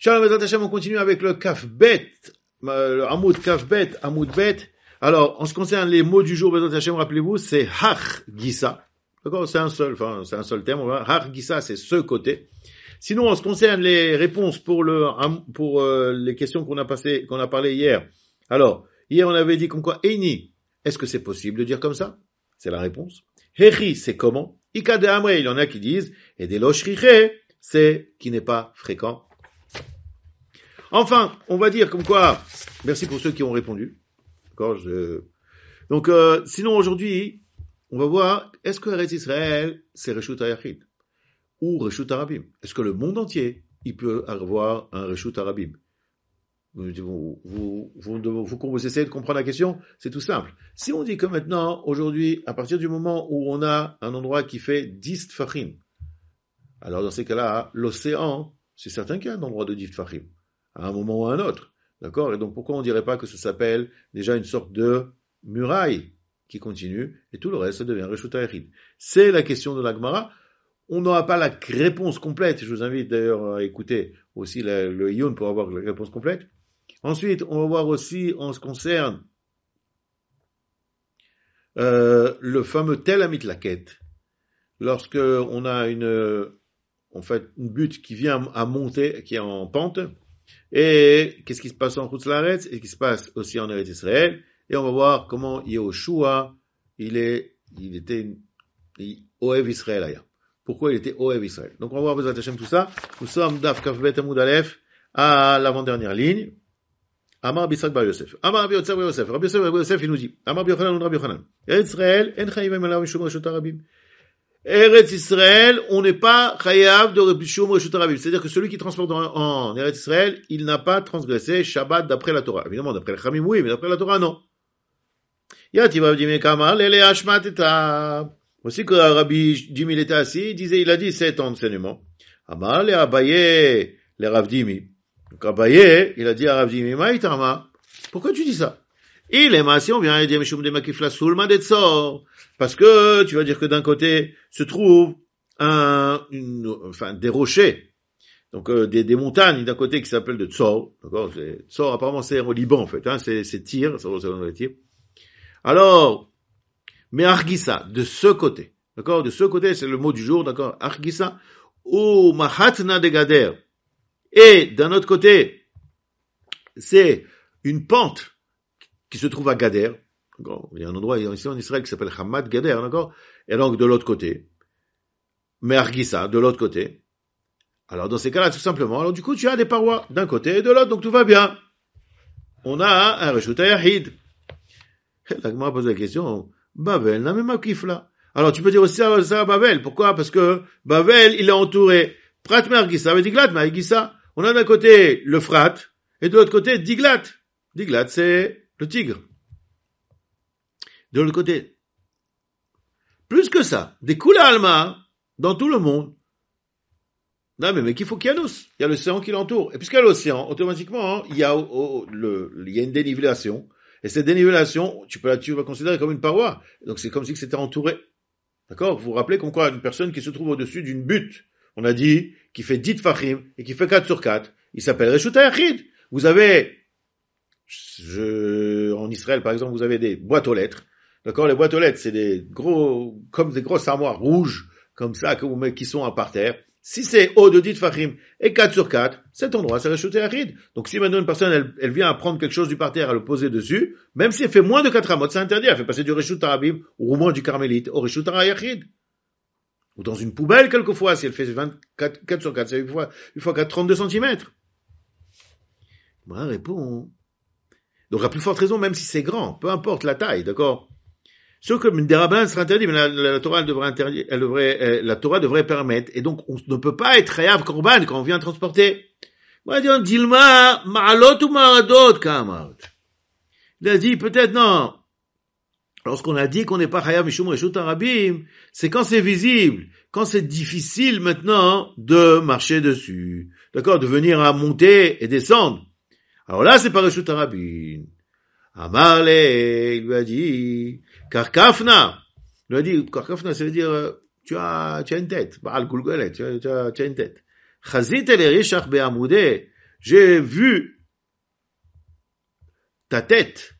Shalom Bezrat Hashem, on continue avec le Kaf Bet, le Hamoud Kaf Bet, Hamoud Bet. Alors, en ce qui concerne les mots du jour, Bezrat Hashem, rappelez-vous, c'est Hach Gissa. D'accord, c'est un seul terme. Hach Gissa, c'est ce côté. Sinon, en ce qui concerne les réponses pour les questions qu'on a parlé hier. Alors, hier, on avait dit comme quoi, Eini, est-ce que c'est possible de dire comme ça? C'est la réponse. Hechi, c'est comment? Ika de Amre, il y en a qui disent, et des Loshriche, c'est qui n'est pas fréquent. Enfin, on va dire comme quoi, merci pour ceux qui ont répondu. D'accord, donc, sinon aujourd'hui, on va voir, est-ce que Eretz Israël, c'est Reshut HaYachid? Ou Reshut HaRabim? Est-ce que le monde entier, il peut avoir un Reshut HaRabim? Vous essayez de comprendre la question? C'est tout simple. Si on dit que maintenant, aujourd'hui, à partir du moment où on a un endroit qui fait 10 tfachim, alors dans ces cas-là, l'océan, c'est certain qu'il y a un endroit de 10 tfachim, à un moment ou à un autre. D'accord? Et donc pourquoi on dirait pas que ça s'appelle déjà une sorte de muraille qui continue, et tout le reste, ça devient Reshut HaYachid. C'est la question de la Gemara. On n'aura pas la réponse complète. Je vous invite d'ailleurs à écouter aussi le Iyun pour avoir la réponse complète. Ensuite, on va voir aussi en ce qui concerne le fameux Tel Amit Laket. Lorsque on a une butte qui vient à monter, qui est en pente, et qu'est-ce qui se passe en Chutz Laaretz et qui se passe aussi en Eretz Israël, et on va voir comment Yehoshua, il était Ohev Israël ailleurs. Pourquoi il était Ohev Israël? Donc on va voir Bezrat Hashem tout ça. Nous sommes Daf Kaf Bet Amud Aleph à l'avant-dernière ligne. Amar Bitzrak Bar Yosef. Amar Rabbi Yotzar Bar Yosef. Rabbi Yosef, il nous dit, Amar Rabbi Yochanan, Rabbi Yochanan. Eretz Israël, en chayivim elav mishum reshut harabim. Eretz Israël, on n'est pas chayav de mishum reshut harabim. C'est-à-dire que celui qui transporte en Eretz Israël, il n'a pas transgressé Shabbat d'après la Torah. Évidemment, d'après le Chamim, oui, mais d'après la Torah, non. Yati Rabbi Jimé Kamar, lele hashmat eta. Aussi que Rabbi Jimé il était assis, il a dit cet enseignement. Amar le Abaye, le Rav Jimé. Donc Abaye, il a dit à Rav Jimé, Maïtama, pourquoi tu dis ça? Il est massé, on vient dire Mishum de Makifla Sulma d'Etzor. Parce que tu vas dire que d'un côté se trouve des rochers. Donc des montagnes d'un côté qui s'appellent de Tzor. D'accord? Tzor, apparemment c'est au Liban en fait, hein, c'est Tyr, c'est dans les Tyr. Alors, mais Argissa, de ce côté. D'accord? De ce côté, c'est le mot du jour, d'accord? Argissa, ou Mahatna de Gader. Et d'un autre côté, c'est une pente qui se trouve à Gader. D'accord? Il y a un endroit ici en Israël qui s'appelle Hamad Gader, d'accord? Et donc de l'autre côté, mais Argissa, de l'autre côté. Alors dans ces cas-là, tout simplement, alors du coup, tu as des parois d'un côté et de l'autre, donc tout va bien. On a un Reshut HaYachid. La Gemara pose la question, Bavel n'a même pas kifla. Alors tu peux dire aussi ça à Bavel. Pourquoi? Parce que Bavel, il est entouré. Prat Mergissa, mais Diglat, Mergissa. On a d'un côté le Frat, et de l'autre côté Diglat. Diglat, c'est le tigre. De l'autre côté. Plus que ça, des Kula Alma, dans tout le monde. Non, mais qu'il faut qu'il y a l'os. Il y a l'océan qui l'entoure. Et puisqu'il y a l'océan, automatiquement, il y a une dénivellation. Et cette dénivellation, tu vas considérer comme une paroi. Donc c'est comme si c'était entouré. D'accord? Vous vous rappelez comme quoi une personne qui se trouve au-dessus d'une butte, on a dit, qui fait 10 tfachim et qui fait 4 sur 4, il s'appelle Reshut HaYachid. Vous avez, en Israël par exemple, vous avez des boîtes aux lettres. D'accord? Les boîtes aux lettres, c'est comme des grosses armoires rouges, comme ça, qui sont par terre. Si c'est haut de 10 tfachim et 4 sur 4, cet endroit, c'est Reshut HaYachid. Donc si maintenant une personne, elle vient à prendre quelque chose du parterre, à le poser dessus, même si elle fait moins de 4 amot, c'est interdit, elle fait passer du Reshut HaRabim, ou au moins du Carmélite, au Reshut HaYachid. Ou dans une poubelle, quelquefois, si elle fait 4 sur 4, c'est une fois 32 cm. Moi, réponds. Donc, à plus forte raison, même si c'est grand, peu importe la taille, d'accord? Sauf que des rabbins sera interdit, mais la Torah la Torah devrait permettre, et donc, on ne peut pas être chayav korban quand on vient transporter. Moi, dit, Dilma, ma'alot ou ma'adot, kamart. Il a dit, peut-être non. Lorsqu'on a dit qu'on n'est pas chayav mishum reshut harabim, c'est quand c'est visible, quand c'est difficile maintenant de marcher dessus. D'accord? De venir à monter et descendre. Alors là, c'est pas reshut harabim. Amarle, il lui a dit, karkafna. Il lui a dit, karkafna, ça veut dire, tu as une tête. Baal Gulgalet, tu as une tête. Chazit el rishach be'amoudé. j'ai vu ta tête,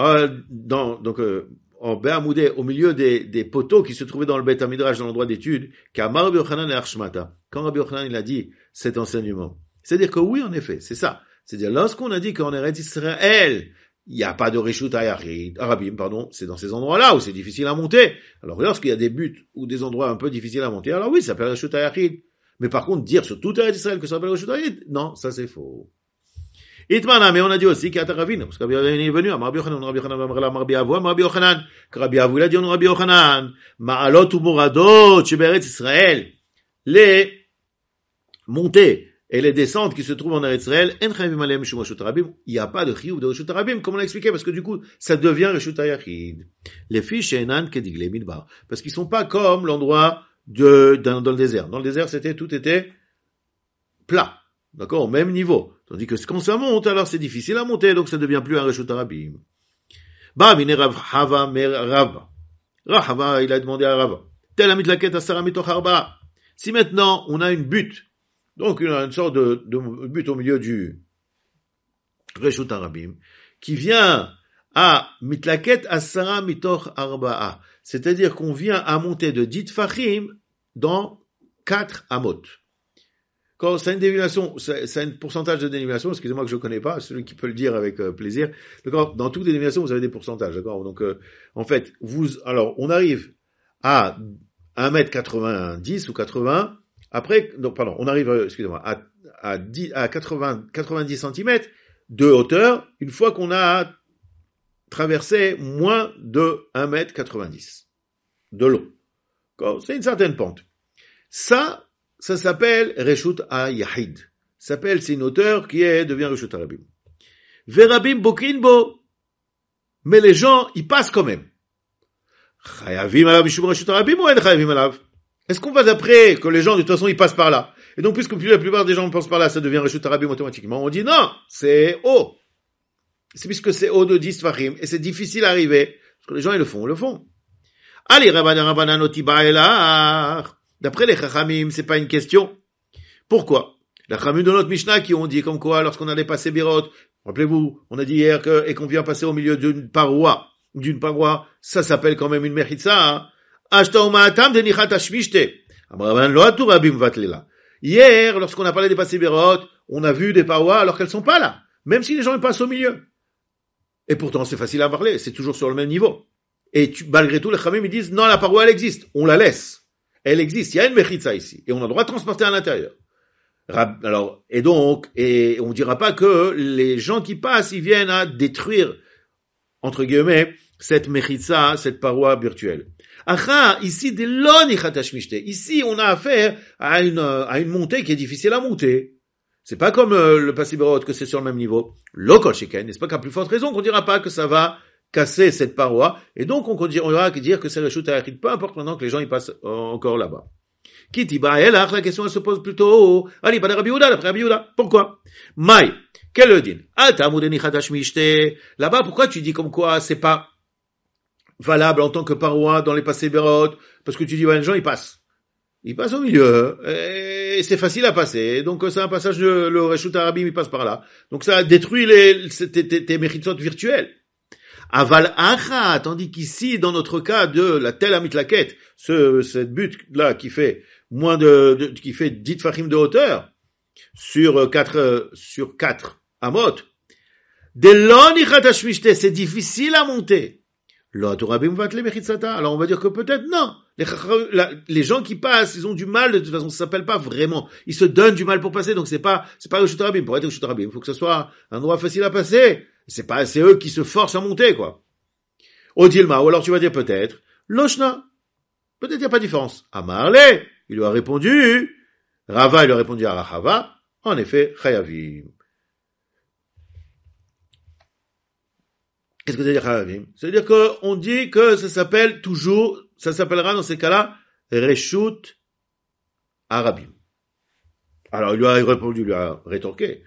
en Béamoudé, au milieu des poteaux qui se trouvaient dans le Beth Midrash, dans l'endroit d'étude, qu'Amar Rabbi Yochanan et Arshmata. Quand Rabbi Yochanan, il a dit cet enseignement. C'est-à-dire que oui, en effet, c'est ça. C'est-à-dire, lorsqu'on a dit qu'en Eretz Israël, il n'y a pas de Reshut Arabim, c'est dans ces endroits-là où c'est difficile à monter. Alors, lorsqu'il y a des buts ou des endroits un peu difficiles à monter, alors oui, ça s'appelle Reshut Ayachid. Mais par contre, dire sur tout Eretz Israël que ça s'appelle Reshut Ayachid, non, ça c'est faux. Itmana, mais on a dit aussi qu'il y a Ravine, parce que Rabbi Yochanan est venu, Rabbi Yochanan, Rabbi Yochanan, que Rabbi Avu, il a dit, Rabbi Yochanan, Ma'alot ou Moradot, Sheberetz Israël, les montées et les descentes qui se trouvent en Eretz Israël, En Chayvim Aleim Mishum Reshut Arabim, il n'y a pas de chiyuv de Reshut Arabim, comme on l'a expliqué, parce que du coup, ça devient Reshut Ayachid. Les filles She'enan Kedigle Midbar, parce qu'ils sont pas comme l'endroit dans le désert. Dans le désert, tout était plat. D'accord? Au même niveau. Tandis que quand ça monte, alors c'est difficile à monter, donc ça devient plus un Reshut Arabim. Mine Rav Hava Mer Rava. Rav Hava, il a demandé à Rava. Tel amit laket asara mitoch arba. Si maintenant, on a une butte, donc une sorte de butte au milieu du Reshut Arabim, qui vient à mitlaket asara mitoch arba'a. C'est-à-dire qu'on vient à monter de 10 tfachim dans 4 amot. Quand c'est une déviation, c'est un pourcentage de déviation, excusez-moi que je ne connais pas, celui qui peut le dire avec plaisir. D'accord, dans toutes les déviations, vous avez des pourcentages, d'accord. Donc en fait, on arrive à 1m90 ou 80, après on arrive à 90 cm de hauteur une fois qu'on a traversé moins de 1m90 de long. D'accord, c'est une certaine pente. Ça s'appelle Reshut Ayachid. C'est une hauteur qui devient Reshut Arabim. Verabim Bokinbo. Mais les gens, ils passent quand même. Chayavim alav mishum Reshut Arabim ou en chayavim alav? Est-ce qu'on va d'après que les gens, de toute façon, ils passent par là? Et donc, puisque la plupart des gens passent par là, ça devient Reshut Arabim automatiquement. On dit non, c'est haut. C'est puisque c'est haut de 10 tfachim, et c'est difficile à arriver. Parce que les gens, ils le font. Allez, Rabbanan Otiba Elach. D'après les Chachamim, c'est pas une question. Pourquoi? Les Chachamim de notre Mishnah qui ont dit comme quoi, lorsqu'on allait passer Birot, rappelez-vous, on a dit hier et qu'on vient passer au milieu d'une paroi, ça s'appelle quand même une mechitza. Hier, lorsqu'on a parlé des passés Birot, on a vu des parois alors qu'elles sont pas là. Même si les gens passent au milieu. Et pourtant, c'est facile à parler, c'est toujours sur le même niveau. Et malgré tout, les Chachamim, ils disent, non, la paroi, elle existe. On la laisse. Elle existe, il y a une mechitza ici, et on a le droit de transporter à l'intérieur. Alors, et on dira pas que les gens qui passent, ils viennent à détruire, entre guillemets, cette mechitza, cette paroi virtuelle. Ici, ici, on a affaire à une montée qui est difficile à monter. C'est pas comme le Passibérot, que c'est sur le même niveau. L'okol sheken, n'est-ce pas qu'à plus forte raison qu'on dira pas que ça va casser cette paroi, et donc on aura qu'à dire que c'est Reshut Ayachid, peu importe maintenant que les gens ils passent encore là-bas. Kitiba Elach, la question elle se pose plutôt, allez, pas de Rabbi Yehuda, d'après Rabbi Yehuda. Pourquoi? Maï, quel le din? Là-bas, pourquoi tu dis comme quoi c'est pas valable en tant que paroi dans les passés Berot? Parce que tu dis, ouais, les gens ils passent au milieu, et c'est facile à passer, donc c'est un passage le Reshut Arabim il passe par là. Donc ça détruit tes mechitzot virtuels. Aval acha, tandis qu'ici, dans notre cas de la tel amit laket, cette butte là qui fait qui fait 10 tfachim de hauteur sur 4 amot, c'est difficile à monter. Alors on va dire que peut-être non. Les gens qui passent, ils ont du mal, de toute façon, ça s'appelle pas vraiment. Ils se donnent du mal pour passer, donc c'est pas Reshut Arabim. Pour être Reshut Arabim, il faut que ce soit un endroit facile à passer. C'est eux qui se forcent à monter, quoi. Odilma, ou alors tu vas dire peut-être, Loshna. Peut-être il n'y a pas de différence. Amarle, il lui a répondu, Rava, il lui a répondu à Rahava, en effet, Chayavim. Qu'est-ce que ça veut dire Chayavim? Ça veut dire qu'on dit que ça s'appellera dans ces cas-là, Reshut Arabim. Alors il lui a répondu, il lui a rétorqué,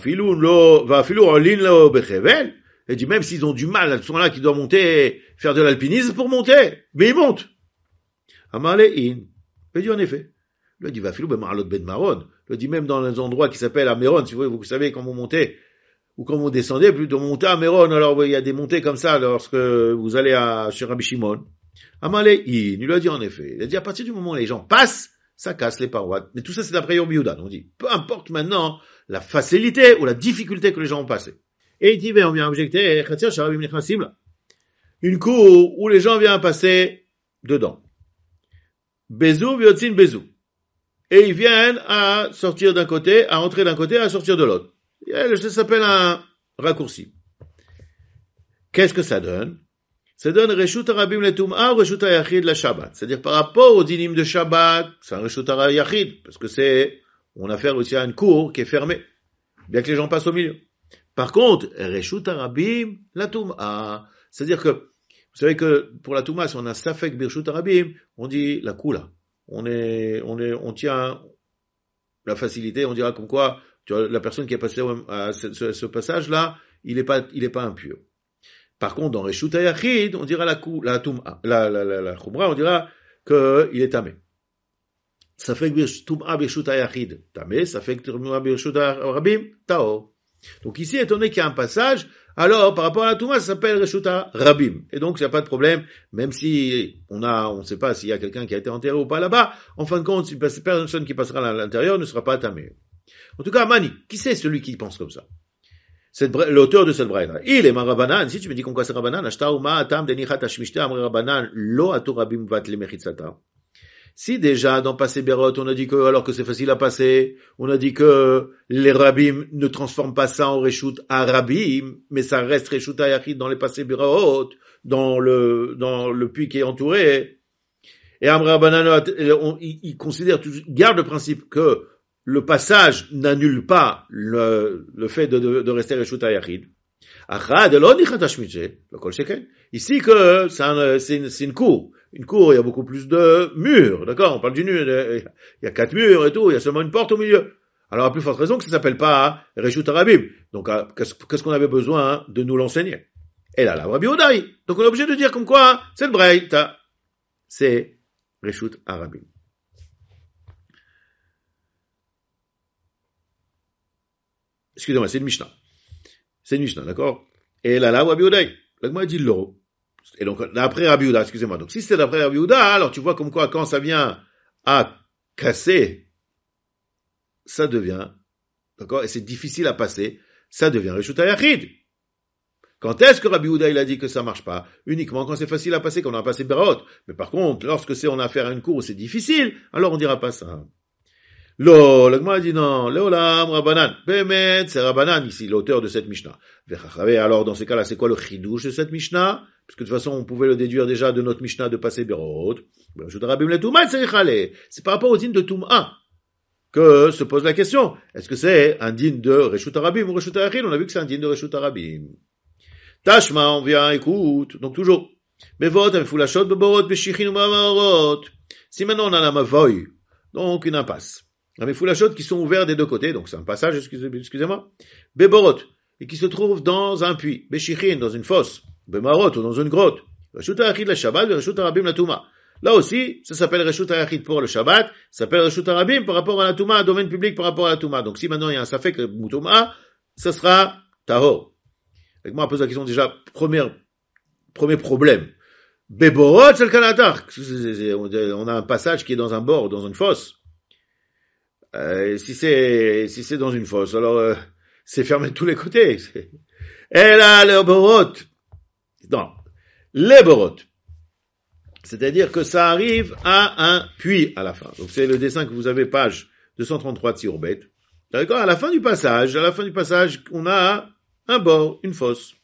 il dit même s'ils ont du mal, ils sont là qui doivent monter, faire de l'alpinisme pour monter, mais ils montent. Il dit en effet, il a dit Vafilou ben Maralot ben Maron, le dit même dans les endroits qui s'appellent Améron, si vous savez quand vous montez, ou quand vous descendez, plutôt monter à Améron, alors il y a des montées comme ça lorsque vous allez chez Rabbi Shimon. Amalei, il lui a dit en effet, il a dit à partir du moment où les gens passent, ça casse les parois. Mais tout ça c'est d'après Rabbi Yehuda. On dit, peu importe maintenant la facilité ou la difficulté que les gens ont passé. Et il dit, on vient objecter, une cour où les gens viennent passer dedans. Bezou, viotzin, bezou. Et ils viennent à sortir d'un côté, à entrer d'un côté, à sortir de l'autre. Ça s'appelle un raccourci. Qu'est-ce que ça donne? Ça donne Reshut Arabim le Tum'a ou Reshut Hayachid la Shabbat. C'est-à-dire par rapport au dinim de Shabbat, c'est un Reshut Hayachid, parce que on a affaire aussi à une cour qui est fermée, bien que les gens passent au milieu. Par contre, Reshut Arabim la Tum'a. C'est-à-dire que, vous savez que pour la Tum'a, si on a Safek Birshut Arabim, on dit la Kula. On tient la facilité, on dira comme quoi, tu vois, la personne qui est passée à ce passage-là, il est pas impur. Par contre, dans Reshut Hayachid, on dira la Khumra, on dira qu'il est tamé. Ça fait que Tum'a Birshut Hayachid, tamé, ça fait que Tum'a Birshut Arabim, taor. Donc ici, étant donné qu'il y a un passage, alors par rapport à la Tum'a, ça s'appelle Reshut Rabim. Et donc, il n'y a pas de problème, même si on ne sait pas s'il y a quelqu'un qui a été enterré ou pas là-bas, en fin de compte, si personne qui passera à l'intérieur ne sera pas tamé. En tout cas, Mani, qui c'est celui qui pense comme ça? L'auteur de cette braïda. Il est Marabanan. Si tu me dis qu'on quoi c'est Rabanan, si déjà dans Passé Bérot, on a dit que, alors que c'est facile à passer, on a dit que les Rabim ne transforment pas ça en Reshut Arabim, mais ça reste Reshut Hayachid dans les Passé Bérot, dans le puits qui est entouré. Et Amrabanan, il considère, garde le principe que le passage n'annule pas le fait de rester Reshut Hayachid. Ici que c'est une cour. Une cour, il y a beaucoup plus de murs, d'accord? On parle d'une mur, il y a 4 murs et tout, il y a seulement une porte au milieu. Alors à plus forte raison que ça s'appelle pas Reshut Arabim. Donc qu'est-ce qu'on avait besoin de nous l'enseigner? Et là, Rabbi Yehuda. Donc on est obligé de dire comme quoi c'est le Braïta. C'est Reshut Arabim. Excusez-moi, c'est une Mishnah. C'est une Mishnah, d'accord? Et là, Rabbi Yehuda. L'agma dit l'eau. Et donc, d'après Rabbi Yehuda, excusez-moi. Donc, si c'est d'après Rabbi Yehuda, alors tu vois comme quoi, quand ça vient à casser, ça devient, d'accord? Et c'est difficile à passer, ça devient Reshut Hayachid. Quand est-ce que Rabbi Yehuda, il a dit que ça marche pas? Uniquement quand c'est facile à passer, quand on a passé Berot. Mais par contre, lorsque on a affaire à une cour où c'est difficile, alors on dira pas ça. L'agma dit non, Léolam, Rabbanan. Bémet, c'est Rabbanan ici, l'auteur de cette Mishnah. Alors, dans ces cas-là, c'est quoi le chidouche de cette Mishnah? Parce que de toute façon, on pouvait le déduire déjà de notre Mishnah de passer Berot. C'est par rapport au din de Tum'a que se pose la question. Est-ce que c'est un din de Reshut Arabim ou Reshut Hayachid? On a vu que c'est un din de Reshut Arabim. Tashma, on vient, écoute. Donc toujours. Bevot, Mefulashot, Beborot, Beshichin ou Mamarot. Si maintenant on a la Mavoy, donc une impasse. Les Mefulashot qui sont ouverts des deux côtés, donc c'est un passage, excusez-moi. Beborot, et qui se trouve dans un puits. Beshichin, dans une fosse. Bemarot, ou dans une grotte. Reshut Hayachid la Shabbat, Reshut Arabim la Touma. Là aussi, ça s'appelle Reshut Hayachid pour le Shabbat, ça s'appelle Reshut Arabim par rapport à la Touma, un domaine public par rapport à la Touma. Donc si maintenant il y a un Safek Moutouma, ça sera Tahor. Avec moi, on pose la question déjà, premier problème. Beborot, c'est le Kanatar. On a un passage qui est dans un bord, dans une fosse. Si c'est dans une fosse, alors c'est fermé de tous les côtés. Et là, le Borot. Non, les Borot. C'est-à-dire que ça arrive à un puits à la fin. Donc c'est le dessin que vous avez, page 233 de Siourbet. D'accord? À la fin du passage, on a un bord, une fosse.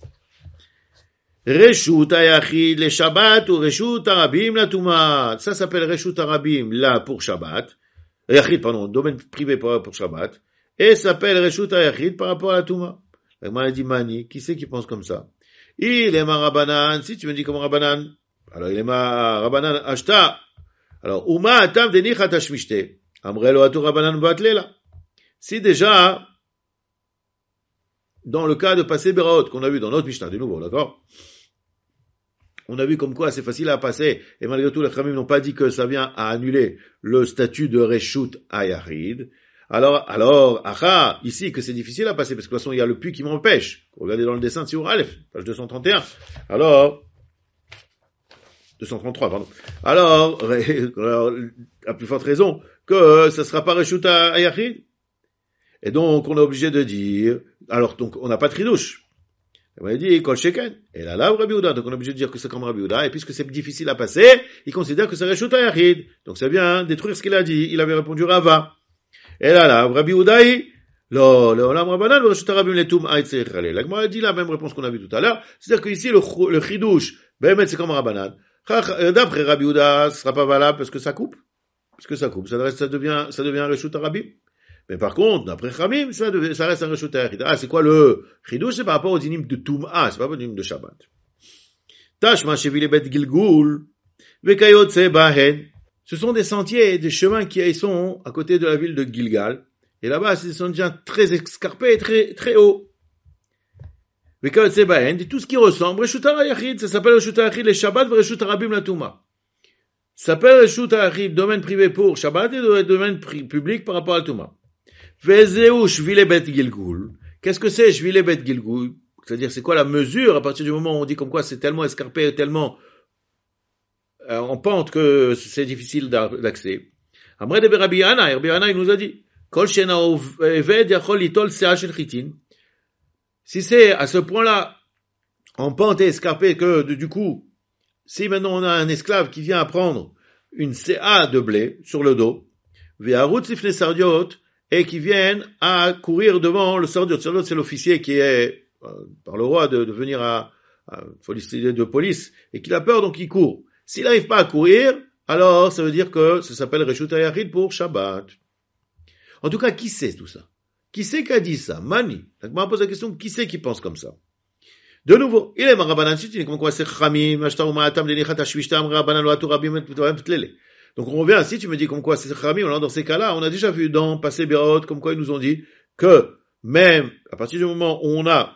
Reshut Hayachid le Shabbat ou Reshut Arabim la Touma. Ça s'appelle Reshut Arabim là pour Shabbat. Hayachid, pardon, domaine privé pour Shabbat. Et ça s'appelle Reshut Hayachid par rapport à la Touma. La Gemara dit Mani, qui c'est qui pense comme ça? Il est ma Rabbanan. Si tu me dis comme Rabbanan, alors il est ma Rabbanan Ashta. Alors, Uma atam denichat ashmishte. Amrelo atu Rabbanan batlela. Si déjà, dans le cas de passer Beraot, qu'on a vu dans notre Mishnah, de nouveau, d'accord? On a vu comme quoi c'est facile à passer, et malgré tout, les Khamim n'ont pas dit que ça vient à annuler le statut de Reshut Hayachid. Aha, ici, que c'est difficile à passer, parce que de toute façon, il y a le puits qui m'empêche. Regardez dans le dessin de Siour Aleph, page 231. Alors, 233, pardon. Alors, à plus forte raison, que ça sera pas Reshut Hayachid. Et donc, on est obligé de dire, alors, donc, on n'a pas de tridouche. On a dit, Kol Sheken. Et là, Rabbi Yehuda. Donc, on est obligé de dire que c'est comme Rabbi Yehuda. Et puisque c'est difficile à passer, il considère que c'est Reshut Hayachid. Donc, c'est bien détruire ce qu'il a dit. Il avait répondu Rava. Et là, Rabbi Yehuda, l'Olam Rabbanan, Reshut Harabim Letum Haït Tzerich Haleh. La Gemara dit la même réponse qu'on a vue tout à l'heure. C'est-à-dire qu'ici, le chidouche, Behemet, c'est comme Rabbanan. D'après Rabbi Yehuda, ce sera pas valable parce que ça coupe. Parce que ça coupe. Ça devient un Reshut Harabim. Mais par contre, d'après Khamim, ça reste un Reshut Hayachid. Ah, c'est quoi le chidouche? C'est par rapport aux dinim de Tum'a, c'est pas au dinim de Shabbat. Tashma Shevile Bet Gilgul, Vekayotse Bahen. Ce sont des sentiers, des chemins qui sont à côté de la ville de Gilgal. Et là-bas, c'est des sentiers très escarpés et très, très hauts. Vekayotse Bahen, et tout ce qui ressemble, Reshut Hayachid, ça s'appelle Reshut Hayachid, les Shabbat, Reshut Harabim la Tum'a. Ça s'appelle Reshut Hayachid, domaine privé pour Shabbat et domaine public par rapport à la Tum'a. Vezeu Shvile Bet Gilgul. Qu'est-ce que c'est Shvile Bet Gilgul? C'est-à-dire, c'est quoi la mesure à partir du moment où on dit comme quoi c'est tellement escarpé, tellement en pente que c'est difficile d'accès. Amre de Rabbi Ana, il nous a dit, Kol Shena Oved Yachol Litol Sea Shel Chitin. Si c'est à ce point-là, en pente et escarpé que, du coup, si maintenant on a un esclave qui vient apprendre une CA de blé sur le dos, Ve'arut Sifne Sardiot, et qui viennent à courir devant le sardiot. Le sardiot, c'est l'officier qui est, par le roi, de venir à de police, et qu'il a peur, donc il court. S'il n'arrive pas à courir, alors ça veut dire que ça s'appelle Reshut Hayachid pour Shabbat. En tout cas, qui sait tout ça? Qui c'est qui a dit ça? Mani. Donc, moi, je pose la question, qui c'est qui pense comme ça? De nouveau, il est Marabanan, il est comme quoi c'est Chamim, Ashtaou Ma'atam, Lenichat Ashvishtam, Rabanan, Loatou, Rabim, Tlele. Donc on revient, si tu me dis comme quoi c'est Chamim, alors dans ces cas-là, on a déjà vu dans Passé Berot, comme quoi ils nous ont dit que même à partir du moment où on a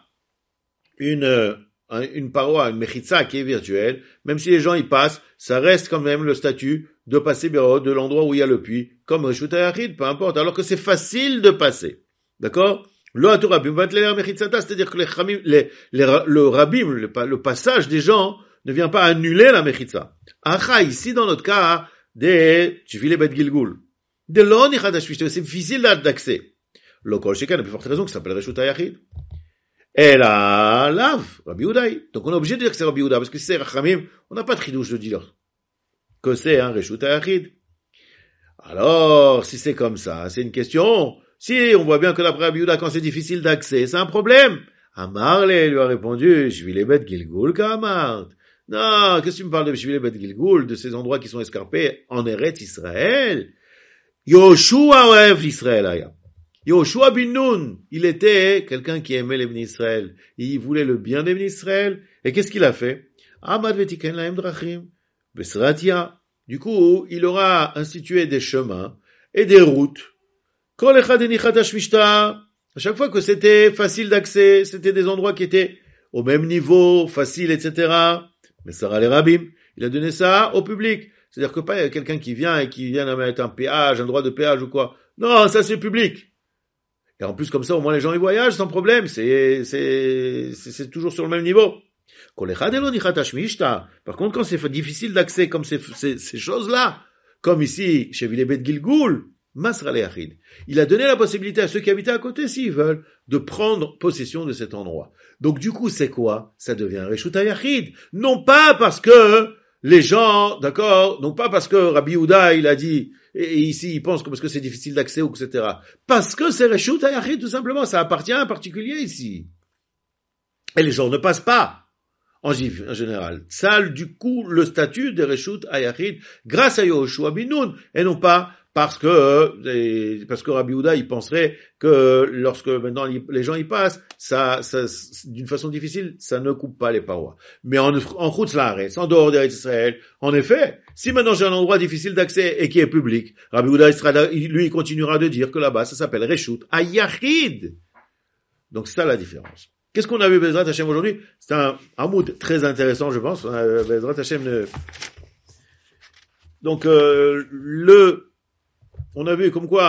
une paroi, une mechitza qui est virtuelle, même si les gens y passent, ça reste quand même le statut de Passé Berot, de l'endroit où il y a le puits, comme Reshut Hayachid, peu importe, alors que c'est facile de passer. D'accord? Loatou Rabim, c'est-à-dire que le Rabim, le passage des gens ne vient pas annuler la mechitza. Acha, ici dans notre cas, des Shvile Bet Gilgul. De l'Onichat Ashvishta, c'est difficile d'accès. Le Kol Sheken, la plus forte raison, qui s'appelle Reshut Hayachid. Et là, Lav, Rabbi Yehuda. Donc on est obligé de dire que c'est Rabbi Yehuda, parce que si c'est Rachamim, on n'a pas de chidouche de dire que c'est un Reshut Hayachid. Alors, si c'est comme ça, c'est une question. Si on voit bien que d'après Rabbi Yehuda, quand c'est difficile d'accès, c'est un problème. Amarle lui a répondu, Shvile Bet Gilgul Kamart. Non, qu'est-ce que tu me parles de Shvile Bet Gilgul, de ces endroits qui sont escarpés en Eretz Israël? Yoshua Oev l'Israël aya. Yoshua bin Nun, il était quelqu'un qui aimait les Bnei Israël. Il voulait le bien des Bnei Israël. Et qu'est-ce qu'il a fait? Amad vetiken lahem drachim, besratia. Du coup, il aura institué des chemins et des routes. Kol echad enichat ashvishta. À chaque fois que c'était facile d'accès, c'était des endroits qui étaient au même niveau, facile, etc. Mais Sarah les Rabim, il a donné ça au public. C'est-à-dire que pas quelqu'un qui vient et qui vient à mettre un péage, un droit de péage ou quoi. Non, ça c'est public. Et en plus, comme ça, au moins les gens y voyagent sans problème. C'est toujours sur le même niveau. Par contre, quand c'est difficile d'accès comme ces choses-là, comme ici, chez Vilebet Gilgul, Masra Leachid, il a donné la possibilité à ceux qui habitaient à côté, s'ils veulent, de prendre possession de cet endroit. Donc du coup, c'est quoi? Ça devient un Reshut Hayachid. Non pas parce que les gens, d'accord, non pas parce que Rabbi Yehuda, il a dit, et ici, il pense que parce que c'est difficile d'accès, etc. Parce que c'est Reshut Hayachid, tout simplement. Ça appartient à un particulier ici. Et les gens ne passent pas, en général. Ça a, du coup, le statut de Reshut Hayachid, grâce à Yoshua bin Nun, et non pas parce que Rabbi Yehuda, il penserait que lorsque maintenant les gens y passent, ça, d'une façon difficile, ça ne coupe pas les parois. Mais en Chutz Laaretz, en dehors d'Eretz Israël, en effet, si maintenant j'ai un endroit difficile d'accès et qui est public, Rabbi Yehuda, lui, il continuera de dire que là-bas, ça s'appelle Reshut Hayachid. Donc c'est ça la différence. Qu'est-ce qu'on a vu Bezrat Hashem aujourd'hui? C'est un mood très intéressant, je pense. Bezrat Hashem Donc, on a vu comme quoi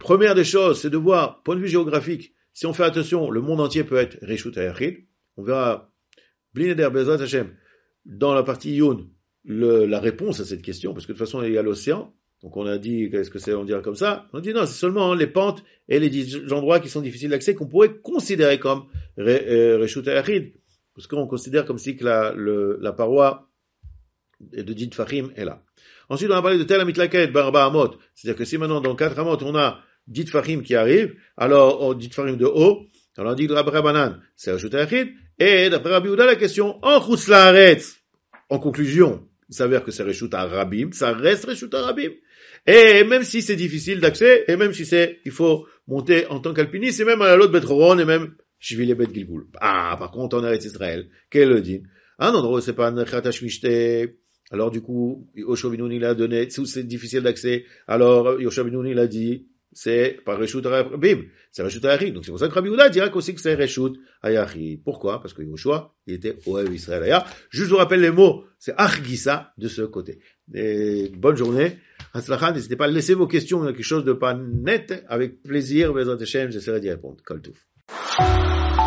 Première des choses, c'est de voir, point de vue géographique, si on fait attention, le monde entier peut être Reshut HaYachid. On verra, Blineder Bezrat Hashem, dans la partie Youn, la réponse à cette question, parce que de toute façon, il y a l'océan. Donc on a dit, qu'est-ce que c'est, on dira comme ça? On dit non, c'est seulement les pentes et les endroits qui sont difficiles d'accès qu'on pourrait considérer comme Reshut HaYachid. Parce qu'on considère comme si que la paroi de Dit Fahim est là. Ensuite, on a parlé de Tel Amitlaket, Barba Amot. C'est-à-dire que si maintenant, dans 4 Amot, on a Dit Fahim qui arrive, alors, Dit Fahim de haut, alors on dit Rabbi Banan, c'est Reshut HaYachid, et d'après Rabbi Yehuda, la question, en Chutz Laaretz. En conclusion, il s'avère que c'est Reshut HaRabim, ça reste Reshut HaRabim. Et même si c'est difficile d'accès, et même si il faut monter en tant qu'alpiniste, et même à l'autre Bet Horon, et même Shvile Bet Gilgul. Ah, par contre, en Eretz Israël, quel le dit? Un endroit où c'est pas Nechat HaShmishte, alors du coup, Yoshua Binouni l'a donné, si c'est difficile d'accès, alors Yoshua Binouni l'a dit, c'est par Reshut HaRabim, c'est Reshut HaYachid. Donc c'est pour ça que Rabbi Yehuda dira aussi que c'est Reshut HaYachid. Pourquoi? Parce que Yoshua, il était Ohev Israël Aya. Juste je vous rappelle les mots, c'est Argissa de ce côté. Et bonne journée. Hatzlacha, n'hésitez pas à laisser vos questions, quelque chose de pas net, avec plaisir, Bezrat Hashem, j'essaierai d'y répondre. Kol Touf.